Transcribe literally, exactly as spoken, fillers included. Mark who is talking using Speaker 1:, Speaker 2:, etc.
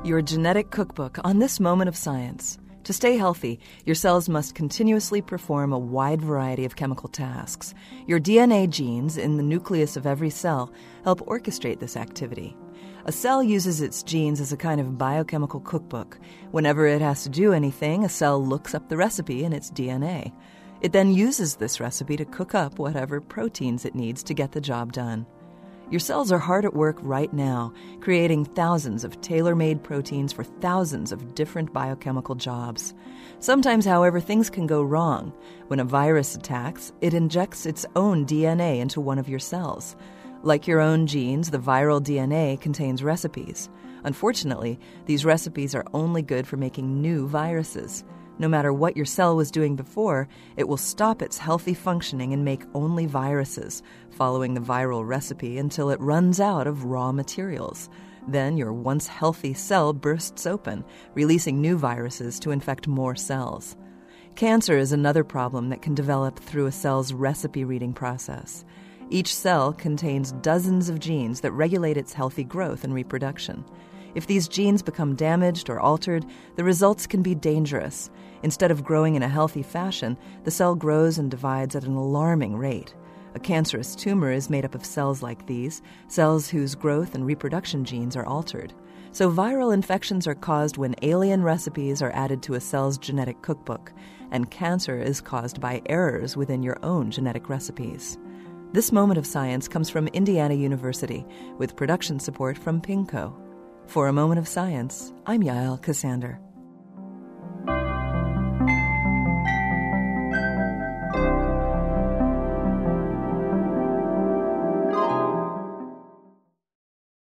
Speaker 1: your genetic cookbook on this moment of science. To stay healthy, your cells must continuously perform a wide variety of chemical tasks. Your D N A genes in the nucleus of every cell help orchestrate this activity. A cell uses its genes as a kind of biochemical cookbook. Whenever it has to do anything, a cell looks up the recipe in its D N A. It then uses this recipe to cook up whatever proteins it needs to get the job done. Your cells are hard at work right now, creating thousands of tailor-made proteins for thousands of different biochemical jobs. Sometimes, however, things can go wrong. When a virus attacks, it injects its own D N A into one of your cells. Like your own genes, the viral D N A contains recipes. Unfortunately, these recipes are only good for making new viruses. No matter what your cell was doing before, it will stop its healthy functioning and make only viruses, following the viral recipe until it runs out of raw materials. Then your once healthy cell bursts open, releasing new viruses to infect more cells. Cancer is another problem that can develop through a cell's recipe reading process. Each cell contains dozens of genes that regulate its healthy growth and reproduction. If these genes become damaged or altered, the results can be dangerous. Instead of growing in a healthy fashion, the cell grows and divides at an alarming rate. A cancerous tumor is made up of cells like these, cells whose growth and reproduction genes are altered. So viral infections are caused when alien recipes are added to a cell's genetic cookbook, and cancer is caused by errors within your own genetic recipes. This moment of science comes from Indiana University, with production support from Pingco. For A Moment of Science, I'm Yael Ksander.